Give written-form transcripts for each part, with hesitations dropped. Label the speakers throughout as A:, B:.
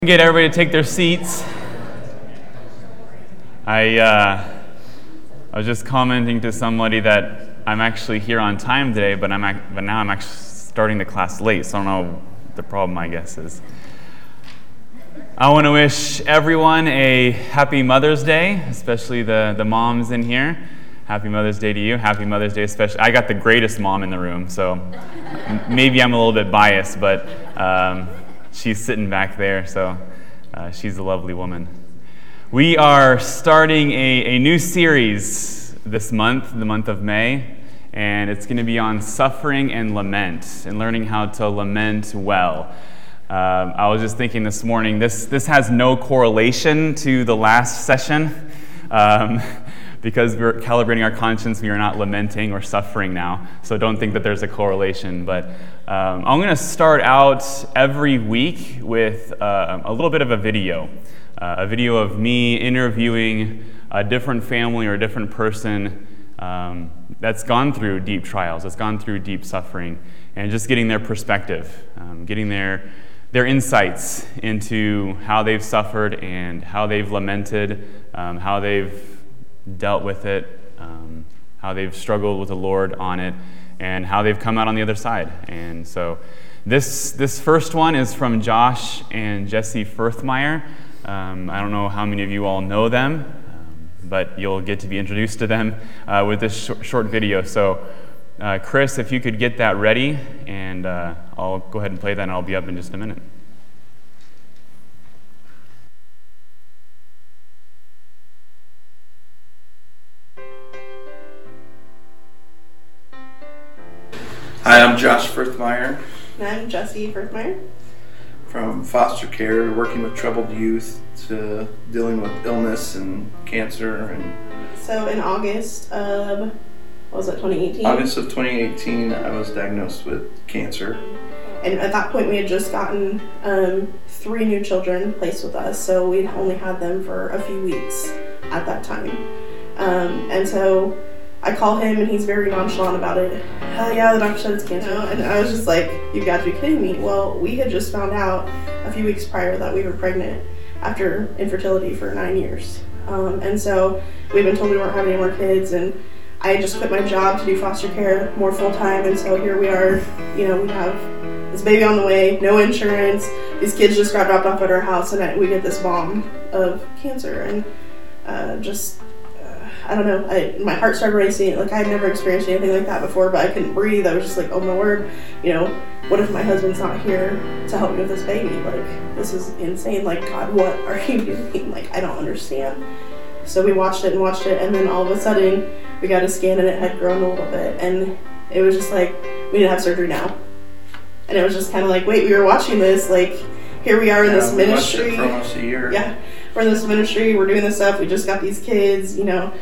A: Get everybody to take their seats. I was just commenting to somebody that I'm actually here on time today, but now I'm actually starting the class late, so I don't know what the problem, I guess, is. I want to wish everyone a happy Mother's Day, especially the moms in here. Happy Mother's Day to you. Happy Mother's Day, especially. I got the greatest mom in the room, so maybe I'm a little bit biased, but she's sitting back there, so she's a lovely woman. We are starting a new series this month, the month of May, and it's going to be on suffering and lament, and learning how to lament well. I was just thinking this morning, this has no correlation to the last session, because we're calibrating our conscience, we are not lamenting or suffering now, so don't think that there's a correlation. But I'm going to start out every week with a little bit of a video of me interviewing a different family or a different person that's gone through deep trials, that's gone through deep suffering, and just getting their perspective, getting their insights into how they've suffered and how they've lamented, how they've dealt with it, how they've struggled with the Lord on it, and how they've come out on the other side. And so this first one is from Josh and Jesse Firthmeyer. I don't know how many of you all know them, but you'll get to be introduced to them with this short video. So Chris, if you could get that ready, and I'll go ahead and play that, and I'll be up in just a minute.
B: Hi, I'm Josh Firthmeyer.
C: And I'm Jesse Firthmeyer.
B: From foster care, working with troubled youth, to dealing with illness and cancer.
C: So in August of, what was it, 2018?
B: August of 2018, I was diagnosed with cancer.
C: And at that point, we had just gotten 3 new children placed with us, so we'd only had them for a few weeks at that time. And so I call him, and he's very nonchalant about it. Hell yeah, the doctor said it's cancer. And I was just like, you've got to be kidding me. Well, we had just found out a few weeks prior that we were pregnant after infertility for 9 years. And so we've been told we weren't having any more kids, and I had just quit my job to do foster care more full-time, and so here we are, we have this baby on the way, no insurance, these kids just got dropped off at our house, and we get this bomb of cancer, and I don't know, my heart started racing. Like, I had never experienced anything like that before, but I couldn't breathe. I was just like, oh my word, what if my husband's not here to help me with this baby? Like, this is insane. Like, God, what are you doing? Like, I don't understand. So we watched it, and then all of a sudden, we got a scan, and it had grown a little bit, and it was just like, we need to have surgery now. And it was just kind of like, wait, we were watching this, like, here we are in this ministry.
B: We watched it for almost a year.
C: Yeah, we're in this ministry, we're doing this stuff, we just got these kids,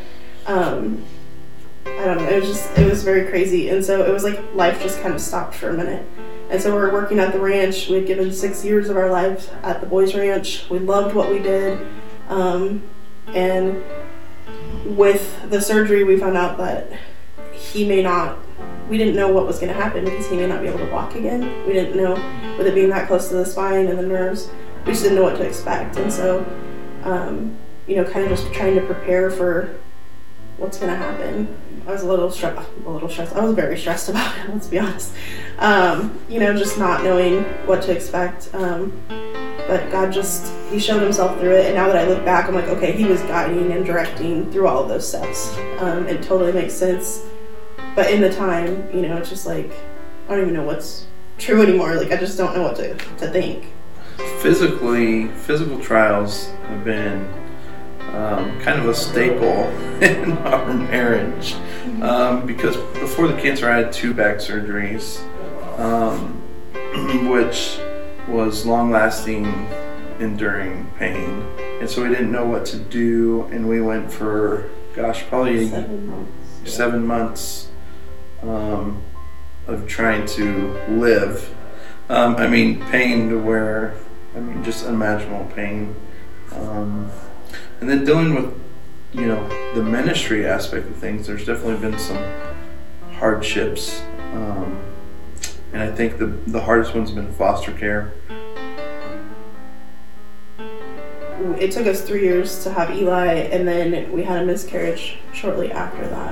C: I don't know, it was very crazy. And so it was like life just kind of stopped for a minute. And so we were working at the ranch. We had given 6 years of our lives at the boys' ranch. We loved what we did. And with the surgery, we found out that we didn't know what was going to happen, because he may not be able to walk again. We didn't know, with it being that close to the spine and the nerves, we just didn't know what to expect. And so, kind of just trying to prepare for what's going to happen. I was a little stressed. I was very stressed about it, let's be honest. Just not knowing what to expect. But God He showed himself through it. And now that I look back, I'm like, okay, he was guiding and directing through all of those steps. It totally makes sense. But in the time, it's just like, I don't even know what's true anymore. Like, I just don't know what to think.
B: Physical trials have been kind of a staple in our marriage, because before the cancer I had 2 back surgeries, which was long-lasting, enduring pain, and so we didn't know what to do, and we went for probably 7 months of trying to live. Pain to where, just unimaginable pain. And then dealing with, the ministry aspect of things, there's definitely been some hardships. And I think the hardest one's been foster care.
C: it took us 3 years to have Eli, and then we had a miscarriage shortly after that.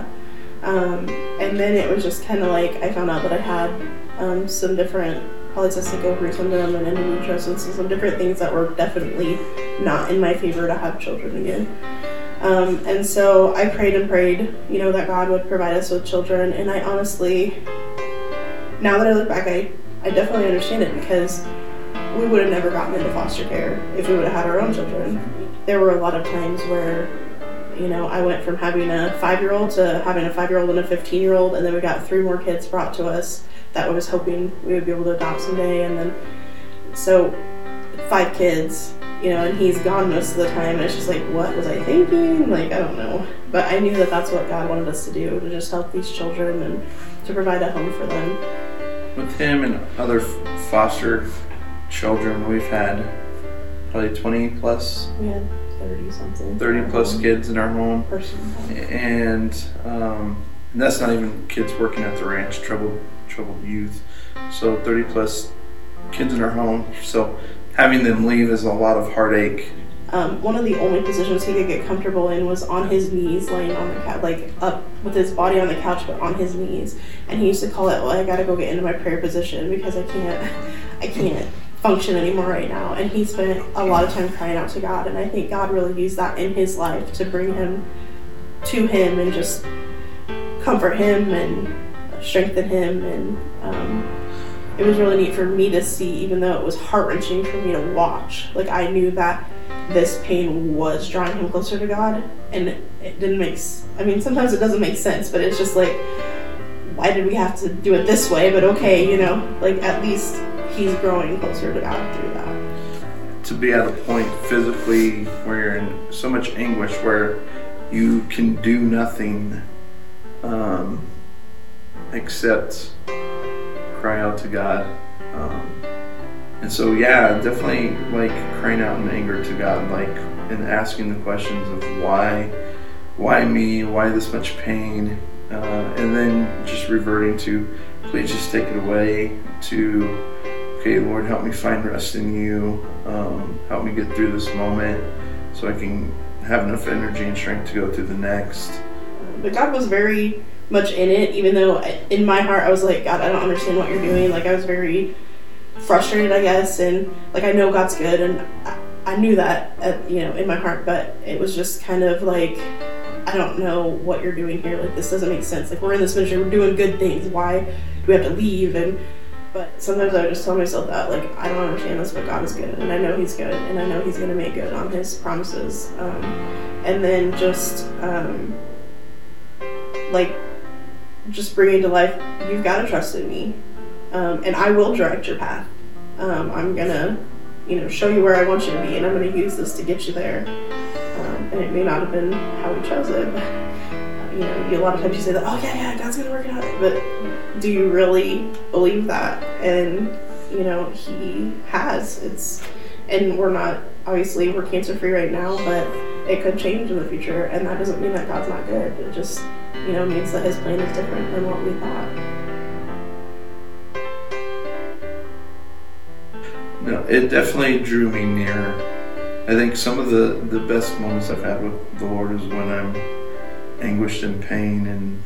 C: And then it was just kind of like I found out that I had some different polycystic ovary syndrome and endometriosis and some different things that were definitely not in my favor to have children again. And so I prayed and prayed, that God would provide us with children. And I honestly, now that I look back, I definitely understand it, because we would have never gotten into foster care if we would have had our own children. There were a lot of times where, I went from having a 5-year-old to having a 5-year-old and a 15-year-old, and then we got 3 more kids brought to us that I was hoping we would be able to adopt someday. And then, so 5 kids, and he's gone most of the time, and it's just like, what was I thinking? Like, I don't know. But I knew that that's what God wanted us to do, to just help these children and to provide a home for them.
B: With him and other foster children, we've had probably 20 plus.
C: We had 30 something.
B: 30 plus kids in our home. And that's not even kids working at the ranch, troubled youth. So 30 plus kids in our home. So having them leave is a lot of heartache.
C: One of the only positions he could get comfortable in was on his knees, laying on the couch, like up with his body on the couch, but on his knees. And he used to call it, well, I gotta go get into my prayer position because I can't function anymore right now. And he spent a lot of time crying out to God, and I think God really used that in his life to bring him to him and just comfort him and strengthen him. And it was really neat for me to see, even though it was heart-wrenching for me to watch. Like, I knew that this pain was drawing him closer to God, and it didn't make, sometimes it doesn't make sense, but it's just like, why did we have to do it this way? But okay, like, at least he's growing closer to God through that.
B: To be at a point physically where you're in so much anguish where you can do nothing except cry out to God. And so, yeah, definitely like crying out in anger to God, like, and asking the questions of why me, why this much pain, and then just reverting to, please just take it away, to, okay, Lord, help me find rest in you, help me get through this moment so I can have enough energy and strength to go through the next.
C: But God was very much in it, even though in my heart I was like, God, I don't understand what you're doing. Like, I was very frustrated, I guess, and like, I know God's good, and I knew that in my heart, but it was just kind of like, I don't know what you're doing here. Like, this doesn't make sense. Like, we're in this ministry, we're doing good things. Why do we have to leave? But sometimes I would just tell myself that, like, I don't understand this, but God is good, and I know He's good, and I know He's going to make good on His promises. And then just bringing to life, you've got to trust in me, and I will direct your path. I'm going to, show you where I want you to be, and I'm going to use this to get you there. And it may not have been how we chose it, but, a lot of times you say that, oh yeah, God's going to work it out. But do you really believe that? And, He has. And we're cancer-free right now, but it could change in the future, and that doesn't mean that God's not good. It just, means that His plan is different than what we thought.
B: No, it definitely drew me near. I think some of the best moments I've had with the Lord is when I'm anguished in pain and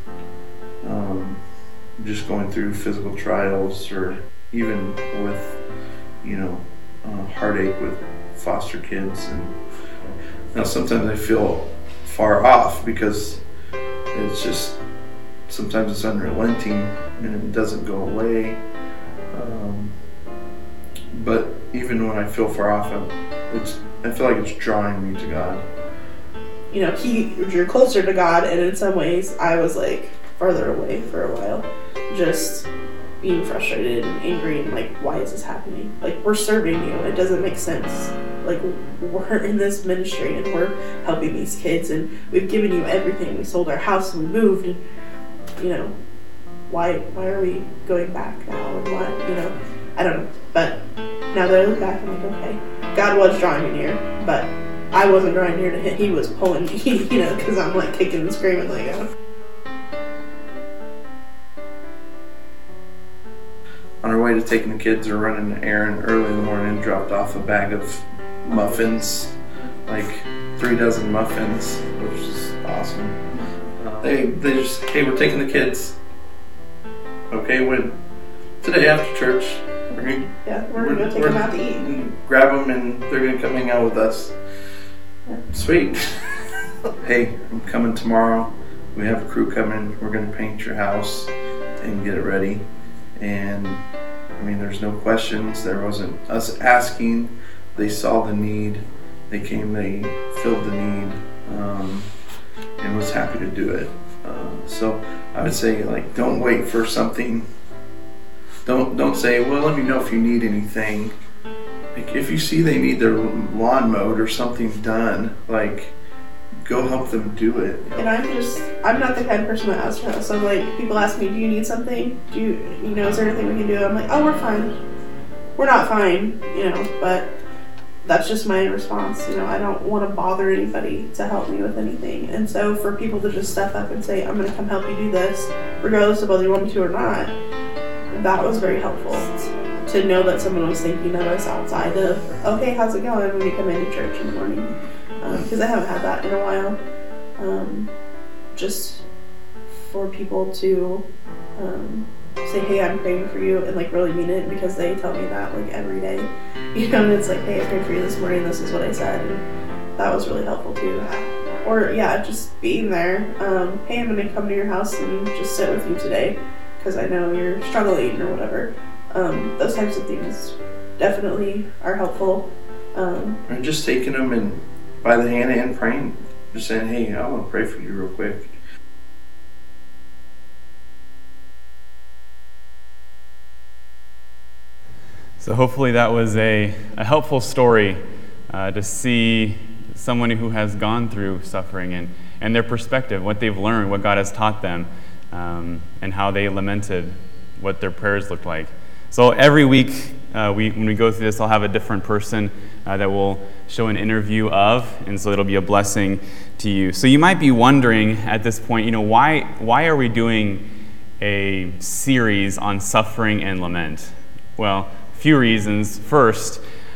B: just going through physical trials, or even with, heartache with foster kids. And now sometimes I feel far off because it's just, sometimes it's unrelenting and it doesn't go away. But even when I feel far off, I feel like it's drawing me to God.
C: He drew closer to God, and in some ways I was like farther away for a while, just being frustrated and angry and like, why is this happening? Like, we're serving you, it doesn't make sense. Like, we're in this ministry and we're helping these kids, and we've given you everything. We sold our house and we moved, and why are we going back now? And why, I don't know. But now that I look back, I'm like, okay, God was drawing me near, but I wasn't drawing near to Him. He was pulling me, because I'm like kicking and screaming like,
B: On our way to taking the kids or running an errand early in the morning, dropped off a bag of muffins like 3 dozen muffins, which is awesome. They just, hey, we're taking the kids. Okay, when today after church, we're gonna
C: go take them out to eat.
B: And grab them, and they're gonna come hang out with us. Yeah. Sweet. Hey, I'm coming tomorrow. We have a crew coming. We're gonna paint your house and get it ready. And I mean, there's no questions. There wasn't us asking. They saw the need. They came. They filled the need, and was happy to do it. So I would say, like, don't wait for something. Don't say, well, let me know if you need anything. Like, if you see they need their lawn mowed or something done, like, go help them do it.
C: And I'm not the kind of person that asks for help. So, like, people ask me, do you need something? Is there anything we can do? I'm like, oh, we're fine. We're not fine, but that's just my response. I don't want to bother anybody to help me with anything. And so for people to just step up and say, I'm going to come help you do this, regardless of whether you want me to or not, that was very helpful. To know that someone was thinking of us outside of, okay, how's it going when you come into church in the morning? Because I haven't had that in a while. Just for people to say, hey, I'm praying for you, and like really mean it, because they tell me that like every day. And it's like, hey, I prayed for you this morning, this is what I said. And that was really helpful too. Or just being there. Hey, I'm going to come to your house and just sit with you today, because I know you're struggling or whatever. Those types of things definitely are helpful.
B: And just taking them and by the hand and praying. Just saying, hey, I want to pray for you real quick.
A: So hopefully that was a helpful story to see someone who has gone through suffering and their perspective, what they've learned, what God has taught them, and how they lamented, what their prayers looked like. So every week when we go through this, I'll have a different person that we'll show an interview of, and so it'll be a blessing to you. So you might be wondering at this point, why are we doing a series on suffering and lament? Well, few reasons. First,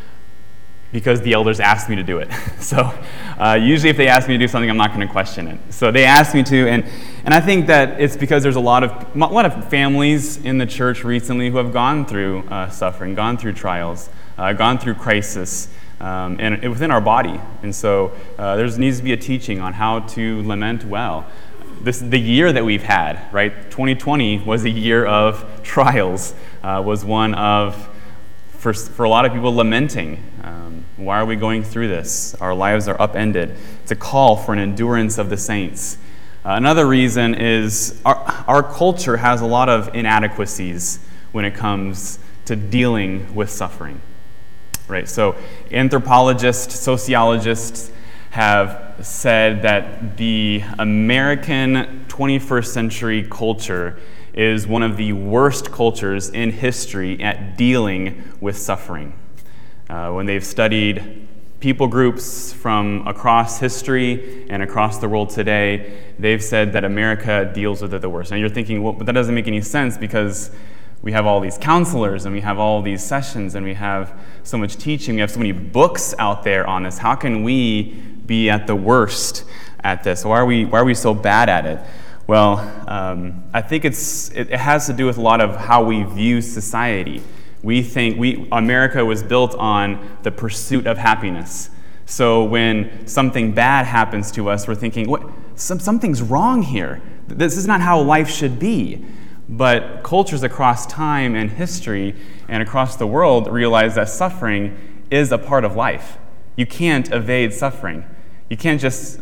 A: because the elders asked me to do it. So usually if they ask me to do something, I'm not going to question it. So they asked me to, and I think that it's because there's a lot of families in the church recently who have gone through suffering, gone through trials, gone through crisis, and within our body. And so there needs to be a teaching on how to lament well. The year that we've had, right? 2020 was a year of trials, was one of, for a lot of people, lamenting. Why are we going through this? Our lives are upended. It's a call for an endurance of the saints. Another reason is our culture has a lot of inadequacies when it comes to dealing with suffering. Right? So anthropologists, sociologists have said that the American 21st century culture is one of the worst cultures in history at dealing with suffering. When they've studied people groups from across history and across the world today, they've said that America deals with it the worst. Now you're thinking, well, but that doesn't make any sense, because we have all these counselors and we have all these sessions and we have so much teaching, we have so many books out there on this. How can we be at the worst at this? Why are we so bad at it? Well, I think it has to do with a lot of how we view society. We think America was built on the pursuit of happiness. So when something bad happens to us, we're thinking, what? Something's wrong here. This is not how life should be. But cultures across time and history and across the world realize that suffering is a part of life. You can't evade suffering. You can't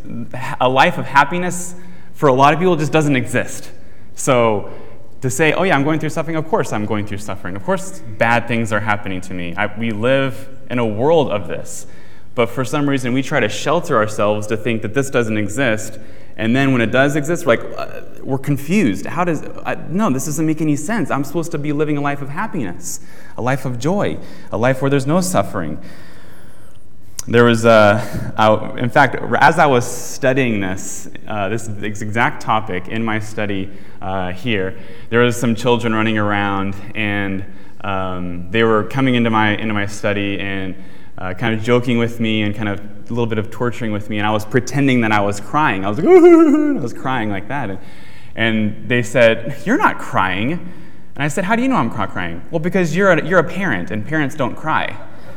A: a life of happiness for a lot of people just doesn't exist. So to say, oh yeah, I'm going through suffering, of course I'm going through suffering. Of course bad things are happening to me. We live in a world of this. But for some reason we try to shelter ourselves to think that this doesn't exist. And then when it does exist, we're confused. No, this doesn't make any sense. I'm supposed to be living a life of happiness, a life of joy, a life where there's no suffering. There was, in fact, as I was studying this exact topic in my study here, there was some children running around, and they were coming into my study, and kind of joking with me and kind of a little bit of torturing with me, and I was pretending that I was crying. I was like, I was crying like that. And they said, "You're not crying." And I said, "How do you know I'm not crying?" "Well, because you're a parent, and parents don't cry."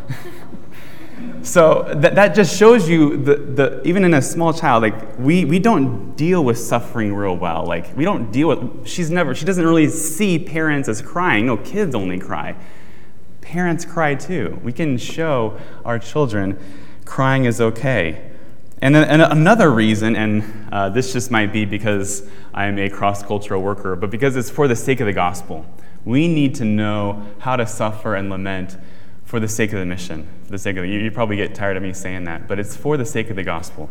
A: So that just shows you the even in a small child, like we don't deal with suffering real well. Like we don't deal with she doesn't really see parents as crying. No, kids only cry. Parents cry too. We can show our children crying is okay. And then another reason, and this just might be because I'm a cross-cultural worker, but because it's for the sake of the gospel. We need to know how to suffer and lament for the sake of the mission, for the sake of you probably get tired of me saying that, but it's for the sake of the gospel.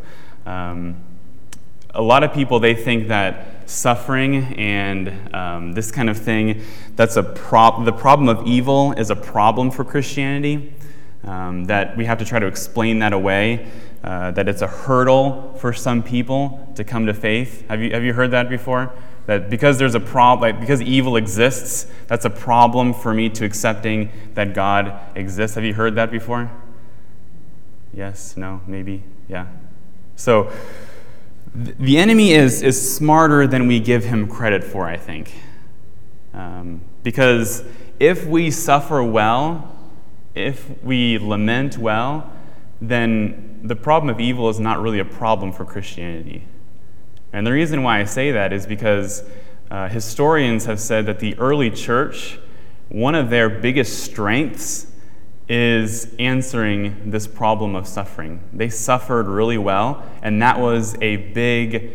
A: A lot of people, they think that suffering and this kind of thing, the problem of evil is a problem for Christianity, that we have to try to explain that away, that it's a hurdle for some people to come to faith. Have you heard that before? That because there's a problem, because evil exists, that's a problem for me to accepting that God exists. Have you heard that before? Yes, no, maybe, yeah. So the enemy is smarter than we give him credit for, I think. Because if we suffer well, if we lament well, then the problem of evil is not really a problem for Christianity. And the reason why I say that is because historians have said that the early church, one of their biggest strengths is answering this problem of suffering. They suffered really well, and that was a big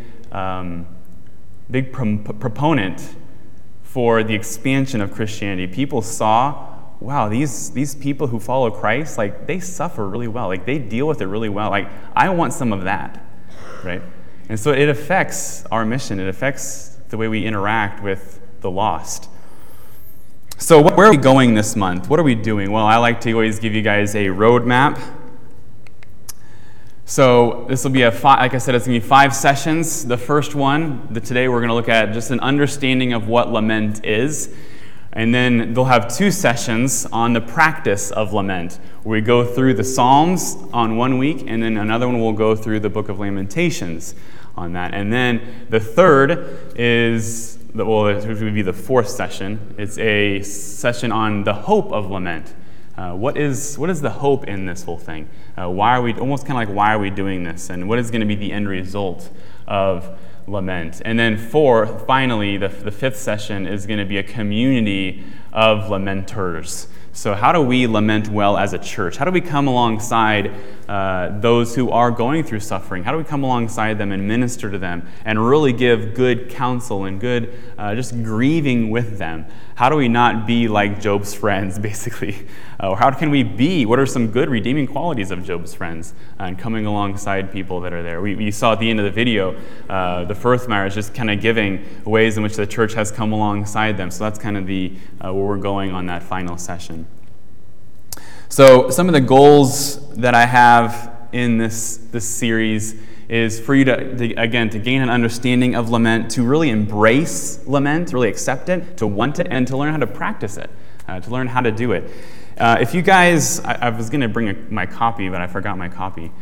A: proponent for the expansion of Christianity. People saw, wow, these people who follow Christ, like they suffer really well, like they deal with it really well. Like I want some of that, right? And so it affects our mission. It affects the way we interact with the lost. So where are we going this month? What are we doing? Well, I like to always give you guys a roadmap. So this will be like I said, it's going to be 5 sessions. The first one, today we're going to look at just an understanding of what lament is. And then they'll have 2 sessions on the practice of lament, where we go through the Psalms on one week, and then another one will go through the Book of Lamentations on that. And then the third is, it would be the 4th session. It's a session on the hope of lament. What is the hope in this whole thing? Why are we doing this? And what is going to be the end result of lament? And then finally, the 5th session is going to be a community of lamenters. So how do we lament well as a church? How do we come alongside those who are going through suffering? How do we come alongside them and minister to them and really give good counsel and good just grieving with them? How do we not be like Job's friends, basically? How can we be? What are some good redeeming qualities of Job's friends and coming alongside people that are there? We saw at the end of the video, the Firthmeyer is just kind of giving ways in which the church has come alongside them. So that's kind of where we're going on that final session. So some of the goals that I have in this series is for you to gain an understanding of lament, to really embrace lament, really accept it, to want it, and to learn how to practice it, to learn how to do it. If you guys, I was going to bring my copy, but I forgot my copy,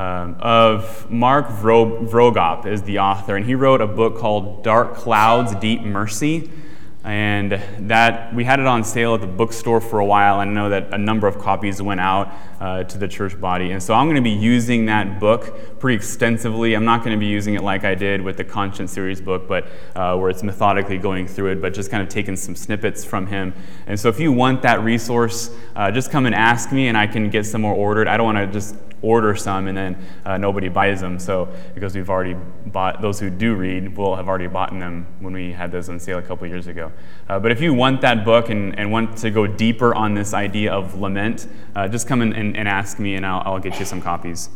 A: of Mark Vroegop is the author, and he wrote a book called Dark Clouds, Deep Mercy. And that we had it on sale at the bookstore for a while. I know that a number of copies went out to the church body. And so I'm going to be using that book pretty extensively. I'm not going to be using it like I did with the Conscience series book, but where it's methodically going through it, but just kind of taking some snippets from him. And so if you want that resource, just come and ask me and I can get some more ordered. I don't want to just order some and then nobody buys them. So because we've already bought, those who do read will have already bought them when we had those on sale a couple years ago. But if you want that book and want to go deeper on this idea of lament, just come and ask me and I'll get you some copies.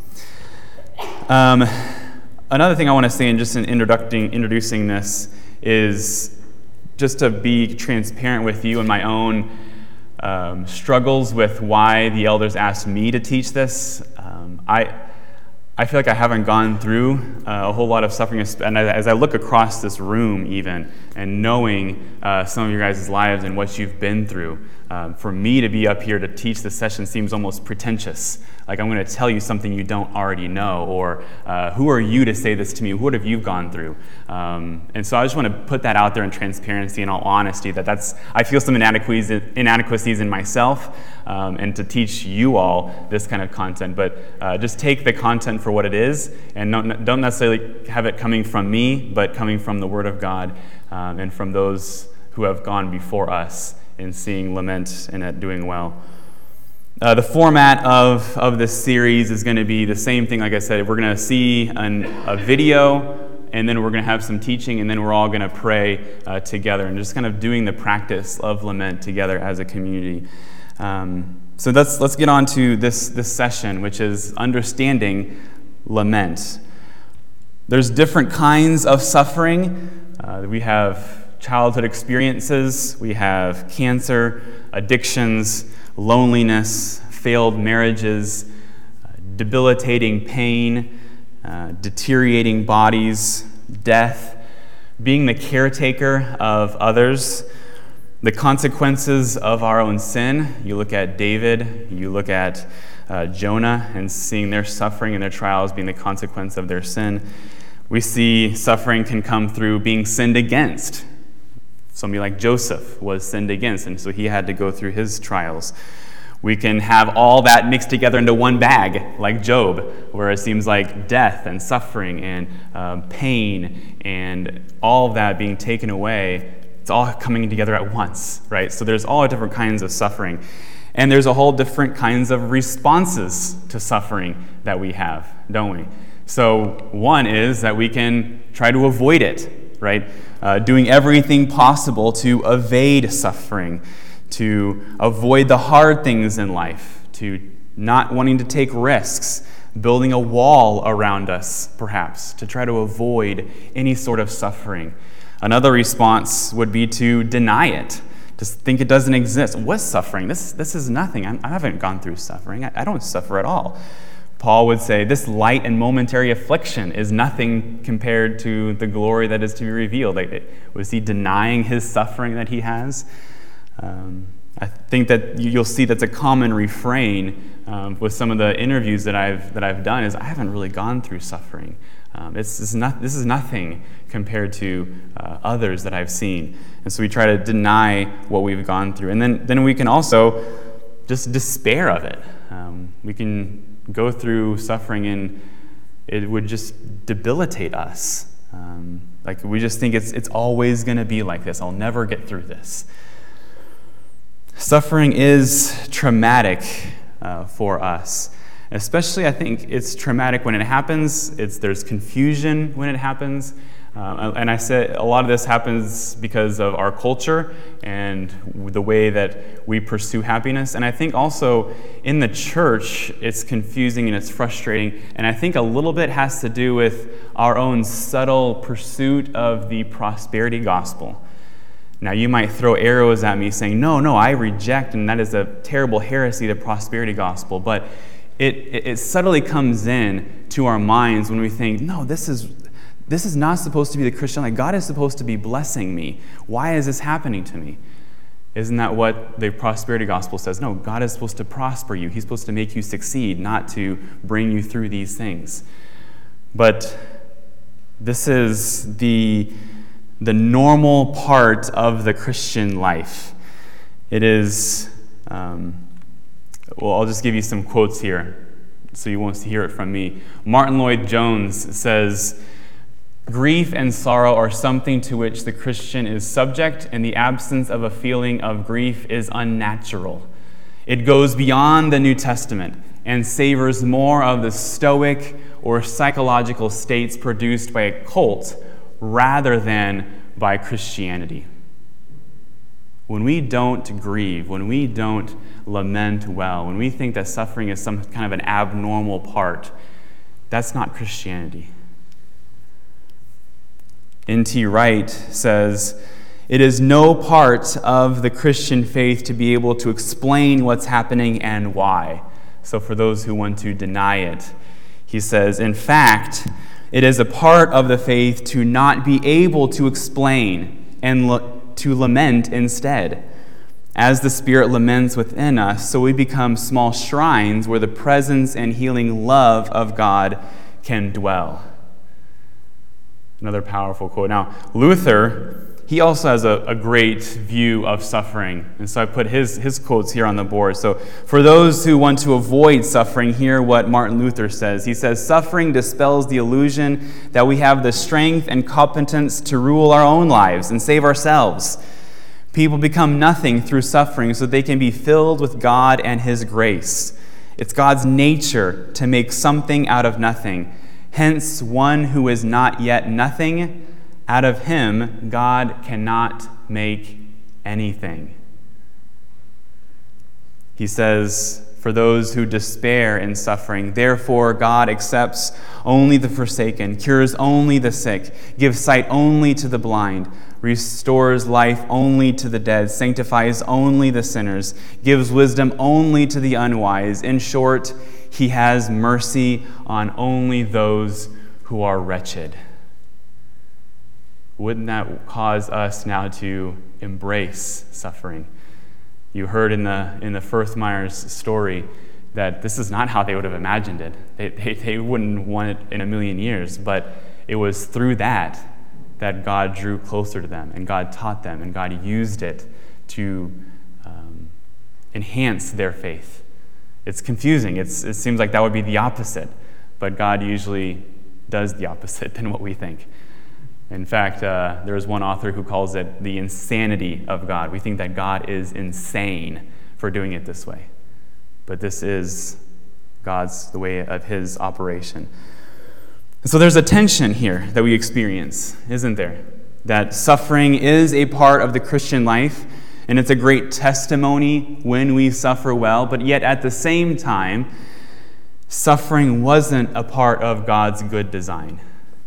A: Another thing I want to say, and just in introducing this, is just to be transparent with you and my own struggles with why the elders asked me to teach this. I feel like I haven't gone through a whole lot of suffering, and as I look across this room even, and knowing some of your guys' lives and what you've been through, For me to be up here to teach this session seems almost pretentious. Like I'm going to tell you something you don't already know, or who are you to say this to me? What have you gone through? And so I just want to put that out there in transparency and all honesty, I feel some inadequacies in myself, and to teach you all this kind of content. But just take the content for what it is, and don't necessarily have it coming from me, but coming from the Word of God, and from those who have gone before us in seeing lament and at doing well. The format of this series is going to be the same thing. Like I said, we're going to see a video, and then we're going to have some teaching, and then we're all going to pray together, and just kind of doing the practice of lament together as a community. So let's get on to this session, which is understanding lament. There's different kinds of suffering. We have childhood experiences, we have cancer, addictions, loneliness, failed marriages, debilitating pain, deteriorating bodies, death, being the caretaker of others, the consequences of our own sin. You look at David, you look at Jonah, and seeing their suffering and their trials being the consequence of their sin. We see suffering can come through being sinned against. Somebody like Joseph was sinned against, and so he had to go through his trials. We can have all that mixed together into one bag, like Job, where it seems like death and suffering and pain and all of that being taken away. It's all coming together at once, right? So there's all different kinds of suffering. And there's a whole different kinds of responses to suffering that we have, don't we? So one is that we can try to avoid it, right? Doing everything possible to evade suffering, to avoid the hard things in life, to not wanting to take risks, building a wall around us, perhaps, to try to avoid any sort of suffering. Another response would be to deny it, to think it doesn't exist. What's suffering? This is nothing. I haven't gone through suffering. I don't suffer at all. Paul would say, this light and momentary affliction is nothing compared to the glory that is to be revealed. Was he denying his suffering that he has? I think that you'll see that's a common refrain with some of the interviews that I've done is I haven't really gone through suffering. This is nothing compared to others that I've seen. And so we try to deny what we've gone through. And then we can also just despair of it. We can go through suffering and it would just debilitate us. Like we just think it's always going to be like this. I'll never get through this. Suffering is traumatic for us. Especially, I think it's traumatic when it happens. There's confusion when it happens. And I said a lot of this happens because of our culture and the way that we pursue happiness. And I think also in the church, it's confusing and it's frustrating. And I think a little bit has to do with our own subtle pursuit of the prosperity gospel. Now, you might throw arrows at me saying, no, I reject, and that is a terrible heresy, the prosperity gospel. But it subtly comes in to our minds when we think, no, this is not supposed to be the Christian life. God is supposed to be blessing me. Why is this happening to me? Isn't that what the prosperity gospel says? No, God is supposed to prosper you. He's supposed to make you succeed, not to bring you through these things. But this is the normal part of the Christian life. It is, I'll just give you some quotes here so you won't hear it from me. Martin Lloyd-Jones says, "Grief and sorrow are something to which the Christian is subject, and the absence of a feeling of grief is unnatural. It goes beyond the New Testament and savors more of the stoic or psychological states produced by a cult rather than by Christianity." When we don't grieve, when we don't lament well, when we think that suffering is some kind of an abnormal part, that's not Christianity. N.T. Wright says, "It is no part of the Christian faith to be able to explain what's happening and why." So for those who want to deny it, he says, "In fact, it is a part of the faith to not be able to explain and to lament instead. As the Spirit laments within us, so we become small shrines where the presence and healing love of God can dwell. Another powerful quote. Now, Luther, he also has a great view of suffering. And so I put his quotes here on the board. So for those who want to avoid suffering, hear what Martin Luther says. He says, "Suffering dispels the illusion that we have the strength and competence to rule our own lives and save ourselves. People become nothing through suffering so they can be filled with God and His grace. It's God's nature to make something out of nothing. Hence, one who is not yet nothing, out of him God cannot make anything." He says, for those who despair in suffering, "Therefore God accepts only the forsaken, cures only the sick, gives sight only to the blind, restores life only to the dead, sanctifies only the sinners, gives wisdom only to the unwise. In short, He has mercy on only those who are wretched." Wouldn't that cause us now to embrace suffering? You heard in the Firthmeyer's story that this is not how they would have imagined it. They wouldn't want it in a million years, but it was through that God drew closer to them, and God taught them, and God used it to enhance their faith. It's confusing. It seems like that would be the opposite, but God usually does the opposite than what we think. In fact, there is one author who calls it the insanity of God. We think that God is insane for doing it this way. But this is the way of His operation. So there's a tension here that we experience, isn't there? That suffering is a part of the Christian life, and it's a great testimony when we suffer well, but yet at the same time, suffering wasn't a part of God's good design.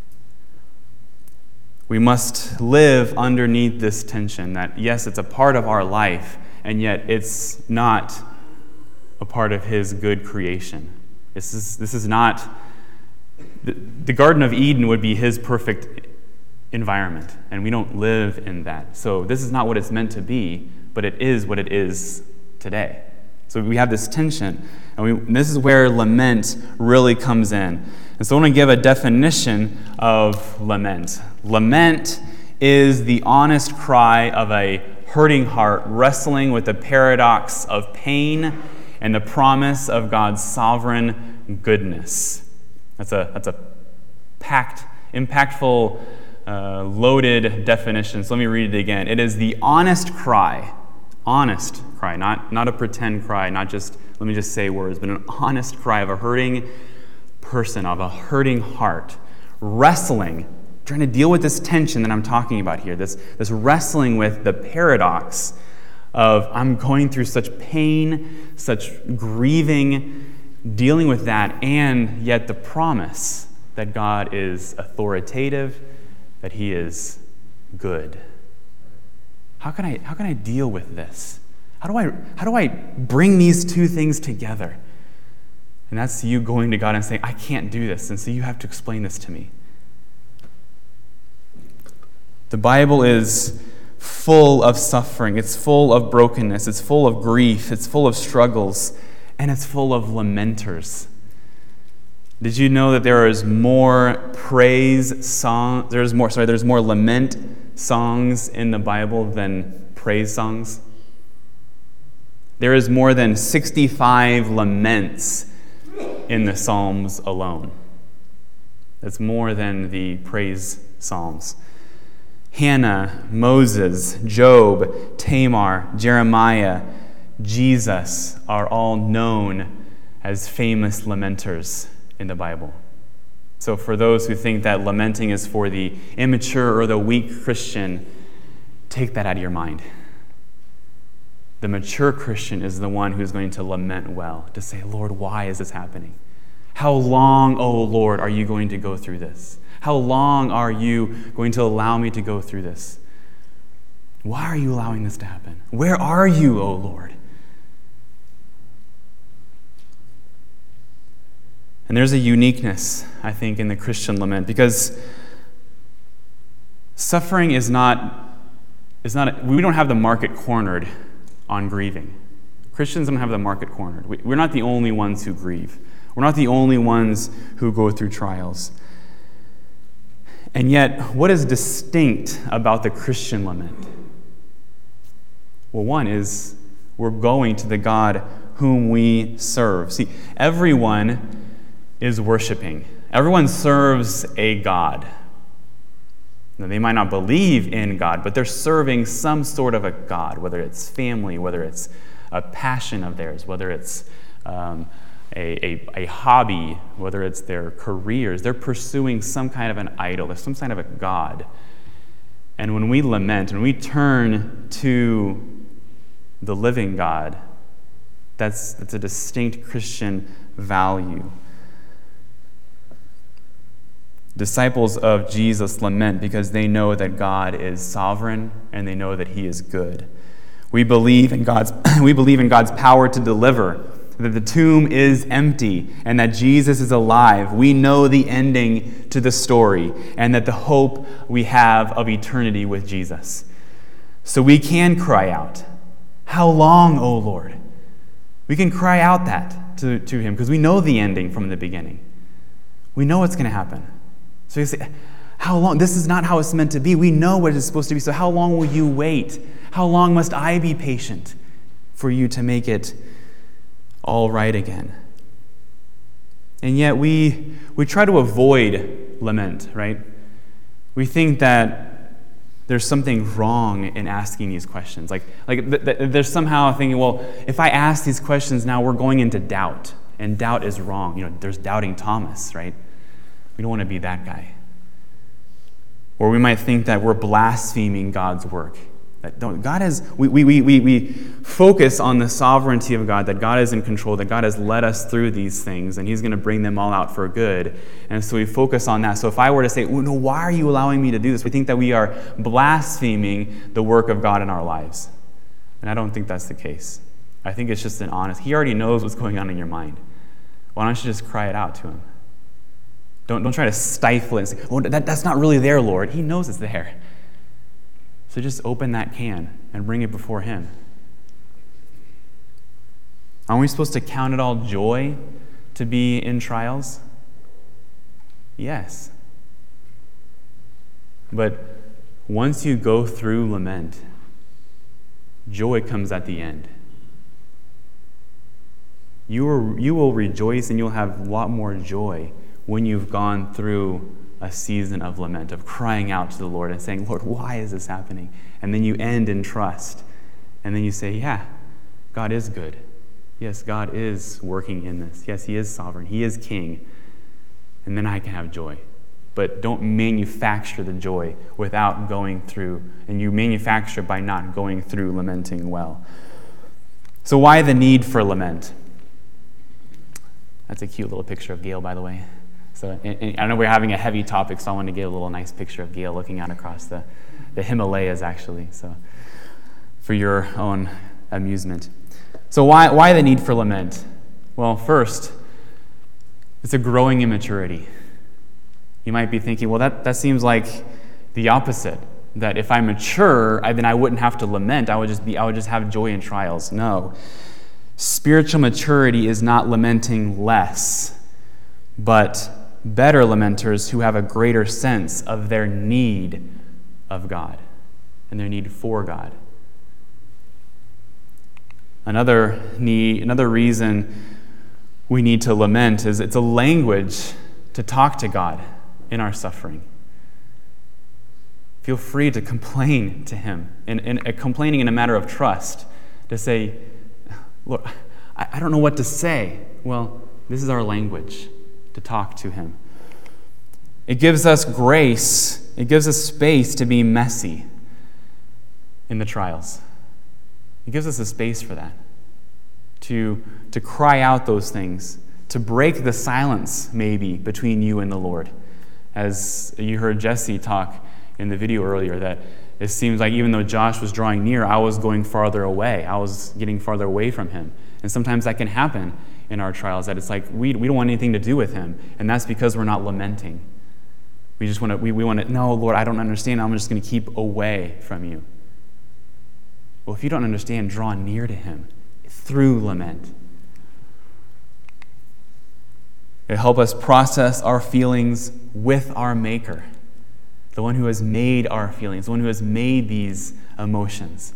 A: We must live underneath this tension that, yes, it's a part of our life, and yet it's not a part of His good creation. This is not... The Garden of Eden would be His perfect environment, and we don't live in that. So this is not what it's meant to be, but it is what it is today. So we have this tension, and this is where lament really comes in. And so I want to give a definition of lament. Lament is the honest cry of a hurting heart wrestling with the paradox of pain and the promise of God's sovereign goodness. That's a impactful, loaded definition. So let me read it again. It is the honest cry, not a pretend cry, not just, let me just say words, but an honest cry of a hurting person, of a hurting heart, wrestling, trying to deal with this tension that I'm talking about here, this wrestling with the paradox of I'm going through such pain, such grieving, dealing with that, and yet the promise that God is authoritative, that He is good. How can I deal with this? How do I bring these two things together? And that's you going to God and saying, I can't do this, and so you have to explain this to me. The Bible is full of suffering. It's full of brokenness. It's full of grief. It's full of struggles. And it's full of lamenters. Did you know that there is more there's more lament songs in the Bible than praise songs? There is more than 65 laments in the Psalms alone. That's more than the praise psalms. Hannah, Moses, Job, Tamar, Jeremiah, Jesus are all known as famous lamenters in the Bible. So for those who think that lamenting is for the immature or the weak Christian, take that out of your mind. The mature Christian is the one who's going to lament well, to say, Lord, why is this happening? How long, O Lord, are you going to go through this? How long are you going to allow me to go through this? Why are you allowing this to happen? Where are you, O Lord? And there's a uniqueness, I think, in the Christian lament, because suffering is not we don't have the market cornered on grieving. Christians don't have the market cornered. We're not the only ones who grieve. We're not the only ones who go through trials. And yet, what is distinct about the Christian lament? Well, one is we're going to the God whom we serve. See, everyone is worshiping. Everyone serves a God. Now, they might not believe in God, but they're serving some sort of a God, whether it's family, whether it's a passion of theirs, whether it's a hobby, whether it's their careers. They're pursuing some kind of an idol or some kind of a God. And when we lament and we turn to the living God, that's a distinct Christian value. Disciples of Jesus lament because they know that God is sovereign and they know that He is good. We believe in God's power to deliver, that the tomb is empty and that Jesus is alive. We know the ending to the story and that the hope we have of eternity with Jesus. So we can cry out, "How long, O Lord?" We can cry out that to Him because we know the ending from the beginning. We know what's going to happen. So you say, "How long? This is not how it's meant to be. We know what it's supposed to be. So how long will you wait? How long must I be patient for you to make it all right again?" And yet we try to avoid lament, right? We think that there's something wrong in asking these questions. Like there's somehow thinking, well, if I ask these questions now, we're going into doubt, and doubt is wrong. There's doubting Thomas, right? We don't want to be that guy. Or we might think that we're blaspheming God's work. We focus on the sovereignty of God, that God is in control, that God has led us through these things, and He's going to bring them all out for good. And so we focus on that. So if I were to say, "No, why are you allowing me to do this?" we think that we are blaspheming the work of God in our lives. And I don't think that's the case. I think it's just an honest. He already knows what's going on in your mind. Why don't you just cry it out to Him? Don't try to stifle it and say, "Oh, that's not really there, Lord." He knows it's there. So just open that can and bring it before Him. Aren't we supposed to count it all joy to be in trials? Yes. But once you go through lament, joy comes at the end. You will rejoice and you'll have a lot more joy when you've gone through a season of lament, of crying out to the Lord and saying, "Lord, why is this happening?" And then you end in trust. And then you say, "Yeah, God is good. Yes, God is working in this. Yes, He is sovereign. He is King." And then I can have joy. But don't manufacture the joy without going through. And you manufacture it by not going through lamenting well. So why the need for lament? That's a cute little picture of Gail, by the way. So and I know we're having a heavy topic, so I wanted to get a little nice picture of Gail looking out across the Himalayas, actually, so for your own amusement. So why the need for lament? Well, first, it's a growing immaturity. You might be thinking, well, that seems like the opposite, that if I mature, then I wouldn't have to lament. I would just have joy in trials. No. Spiritual maturity is not lamenting less, but better lamenters who have a greater sense of their need of God and their need for God. Another reason we need to lament is it's a language to talk to God in our suffering. Feel free to complain to Him, and complaining in a matter of trust, to say, "Lord, I don't know what to say." Well, this is our language to talk to Him. It gives us grace. It gives us space to be messy in the trials. It gives us a space for that, to cry out those things, to break the silence maybe between you and the Lord. As you heard Jesse talk in the video earlier, that it seems like even though Josh was drawing near, I was going farther away. I was getting farther away from him. And sometimes that can happen in our trials, that it's like we don't want anything to do with him, and that's because we're not lamenting. We just want to, no, Lord, I don't understand. I'm just going to keep away from you. Well, if you don't understand, draw near to him through lament. It helps us process our feelings with our Maker, the one who has made our feelings, the one who has made these emotions.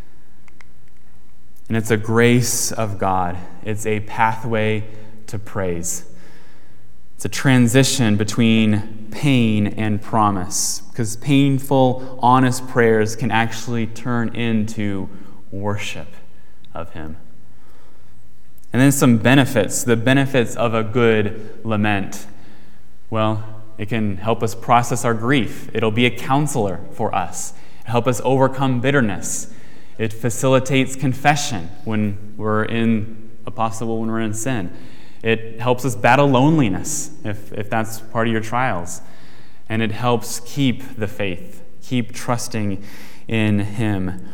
A: And it's a grace of God. It's a pathway to praise. It's a transition between pain and promise, because painful, honest prayers can actually turn into worship of him. And then some benefits, the benefits of a good lament. Well, it can help us process our grief. It'll be a counselor for us. It'll help us overcome bitterness. It facilitates confession when we're in sin. It helps us battle loneliness if that's part of your trials. And it helps keep the faith, keep trusting in him.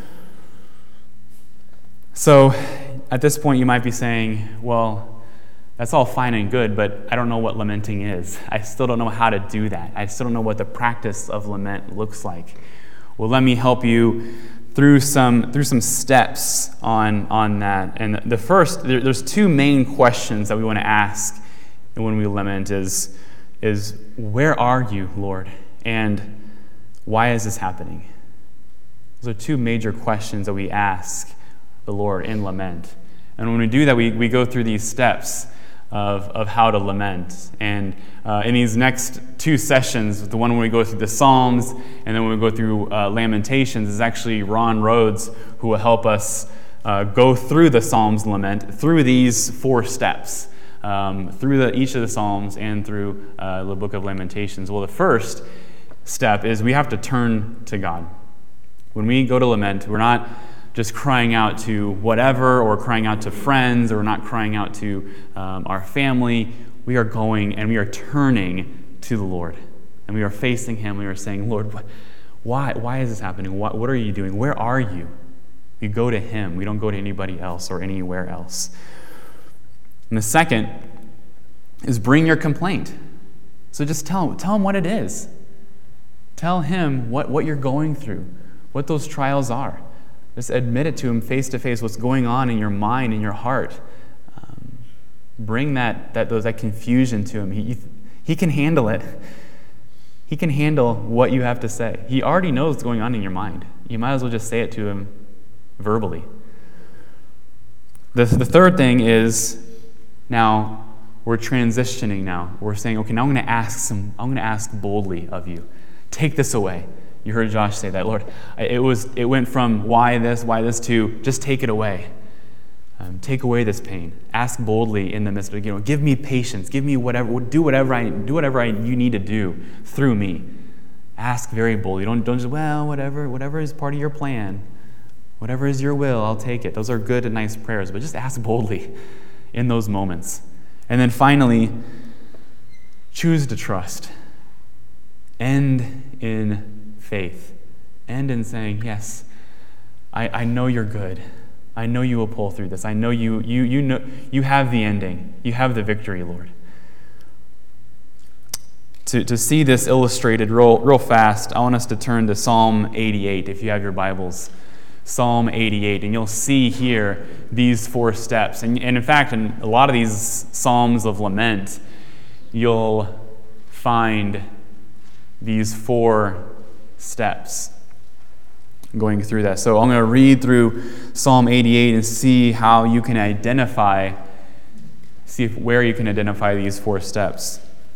A: So at this point you might be saying, well, that's all fine and good, but I don't know what lamenting is. I still don't know how to do that. I still don't know what the practice of lament looks like. Well, let me help you through some steps on that. And the first, there's two main questions that we want to ask when we lament is where are you, Lord? And why is this happening? Those are two major questions that we ask the Lord in lament. And when we do that, we go through these steps of how to lament. And in these next two sessions, the one when we go through the Psalms and then when we go through Lamentations, is actually Ron Rhodes who will help us go through the Psalms lament through these 4 steps, through each of the Psalms and through the book of Lamentations. Well, the first step is we have to turn to God. When we go to lament, we're not just crying out to whatever or crying out to friends or not crying out to our family. We are going and we are turning to the Lord. And we are facing him. We are saying, Lord, why is this happening? What are you doing? Where are you? We go to him. We don't go to anybody else or anywhere else. And the second is bring your complaint. So just tell him what it is. Tell him what you're going through, what those trials are. Just admit it to him face to face, what's going on in your mind, in your heart. Bring that confusion to him. He can handle it. He can handle what you have to say. He already knows what's going on in your mind. You might as well just say it to him verbally. The third thing is, now we're transitioning now. We're saying, okay, now I'm going to ask boldly of you. Take this away. You heard Josh say that, Lord. It went from why this to just take it away. Take away this pain. Ask boldly in the midst of it. Give me patience. Give me whatever. Do whatever you need to do through me. Ask very boldly. Don't just whatever is part of your plan, whatever is your will, I'll take it. Those are good and nice prayers, but just ask boldly in those moments. And then finally, choose to trust. End in faith. End in saying, yes, I know you're good. I know you will pull through this. I know you know you have the ending. You have the victory, Lord. To see this illustrated real fast, I want us to turn to Psalm 88, if you have your Bibles. Psalm 88, and you'll see here these 4 steps. And in fact, in a lot of these Psalms of lament, you'll find these 4 steps going through that. So I'm going to read through Psalm 88 and see how you can where you can identify these 4 steps.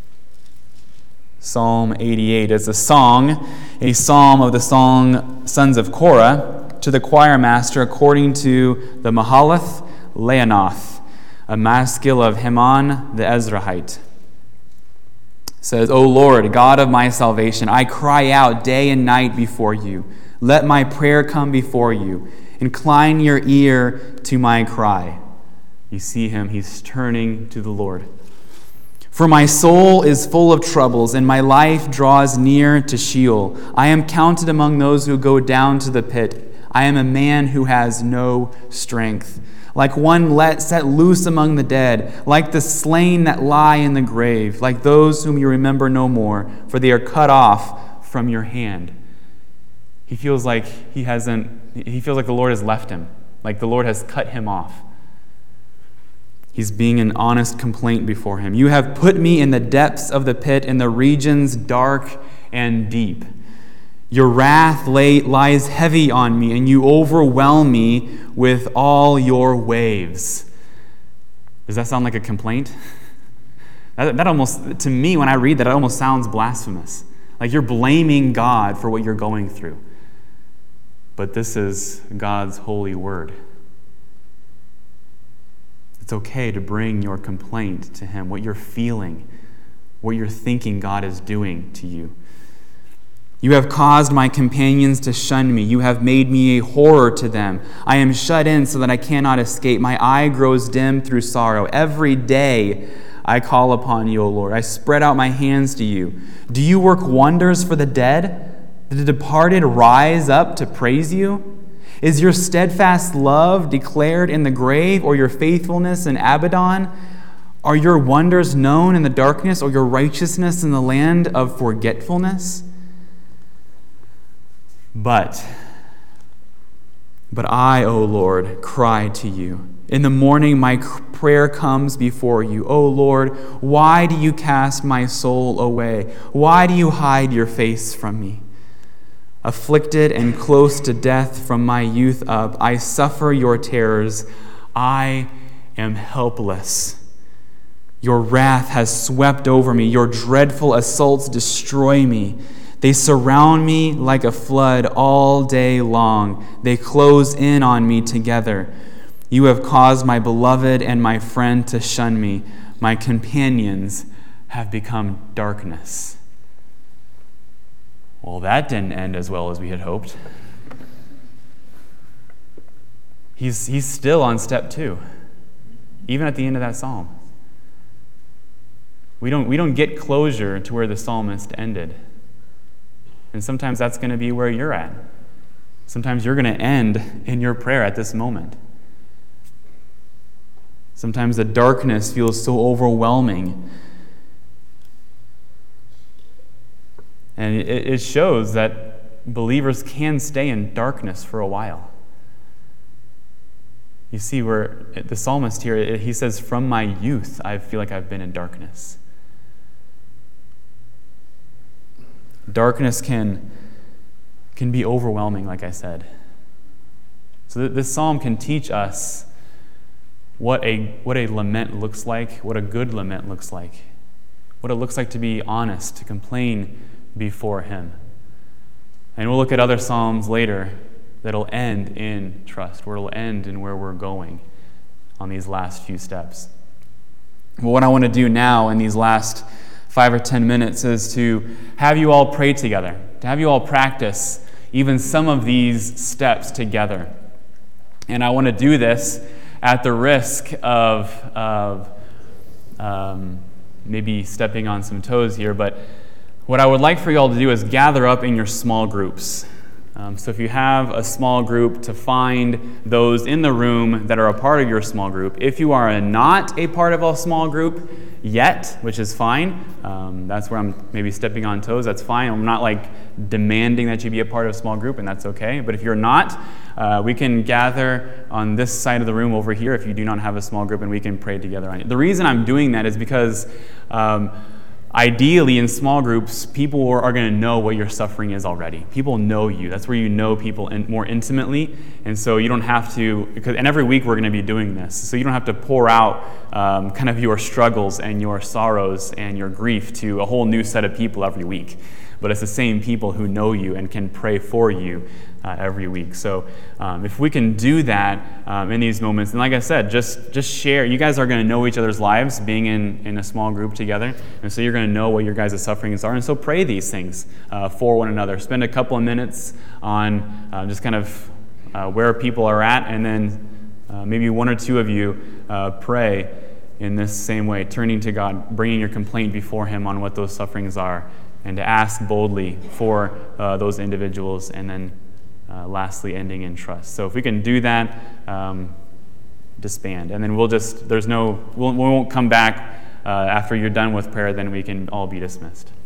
A: Psalm 88 is a psalm of the sons of Korah to the choir master according to the Mahalath Leanoth, a maskil of Heman the Ezrahite. Says, O Lord, God of my salvation, I cry out day and night before you. Let my prayer come before you. Incline your ear to my cry. You see him, he's turning to the Lord. For my soul is full of troubles, and my life draws near to Sheol. I am counted among those who go down to the pit. I am a man who has no strength. Like one set loose among the dead, like the slain that lie in the grave, like those whom you remember no more, for they are cut off from your hand. He feels like he feels like the Lord has left him, like the Lord has cut him off. He's being an honest complaint before him. You have put me in the depths of the pit, in the regions dark and deep. Your wrath lies heavy on me, and you overwhelm me with all your waves. Does that sound like a complaint? That almost, to me, when I read that, it almost sounds blasphemous. Like you're blaming God for what you're going through. But this is God's holy word. It's okay to bring your complaint to him, what you're feeling, what you're thinking God is doing to you. You have caused my companions to shun me. You have made me a horror to them. I am shut in so that I cannot escape. My eye grows dim through sorrow. Every day I call upon you, O Lord. I spread out my hands to you. Do you work wonders for the dead? Did the departed rise up to praise you? Is your steadfast love declared in the grave, or your faithfulness in Abaddon? Are your wonders known in the darkness, or your righteousness in the land of forgetfulness? But I, O Lord, cry to you. In the morning my prayer comes before you. O Lord, why do you cast my soul away? Why do you hide your face from me? Afflicted and close to death from my youth up, I suffer your terrors. I am helpless. Your wrath has swept over me. Your dreadful assaults destroy me. They surround me like a flood all day long. They close in on me together. You have caused my beloved and my friend to shun me. My companions have become darkness. Well, that didn't end as well as we had hoped. He's still on step 2, even at the end of that psalm. We don't get closure to where the psalmist ended. And sometimes that's going to be where you're at. Sometimes you're going to end in your prayer at this moment. Sometimes the darkness feels so overwhelming. And it shows that believers can stay in darkness for a while. You see where the psalmist here, he says, from my youth, I feel like I've been in darkness. Darkness can be overwhelming, like I said. So this psalm can teach us what a lament looks like, what a good lament looks like, what it looks like to be honest, to complain before him. And we'll look at other psalms later that'll end in trust, where it'll end in where we're going on these last few steps. But what I want to do now in these last 5 or 10 minutes is to have you all pray together, to have you all practice even some of these steps together. And I want to do this at the risk of maybe stepping on some toes here, but what I would like for you all to do is gather up in your small groups. So if you have a small group, to find those in the room that are a part of your small group. If you are not a part of a small group yet, which is fine, that's where I'm maybe stepping on toes, that's fine. I'm not demanding that you be a part of a small group, and that's okay. But if you're not, we can gather on this side of the room over here if you do not have a small group, and we can pray together on it. The reason I'm doing that is because ideally, in small groups, people are going to know what your suffering is already. People know you. That's where you know people more intimately. And so you don't have to, and every week we're going to be doing this, so you don't have to pour out kind of your struggles and your sorrows and your grief to a whole new set of people every week. But it's the same people who know you and can pray for you every week. So if we can do that in these moments, and like I said, just share. You guys are going to know each other's lives being in a small group together, and so you're going to know what your guys' sufferings are, and so pray these things for one another. Spend a couple of minutes on just kind of where people are at, and then maybe one or two of you pray in this same way, turning to God, bringing your complaint before Him on what those sufferings are, and to ask boldly for those individuals, and then lastly ending in trust. So if we can do that, disband, and then we won't come back after you're done with prayer. Then we can all be dismissed.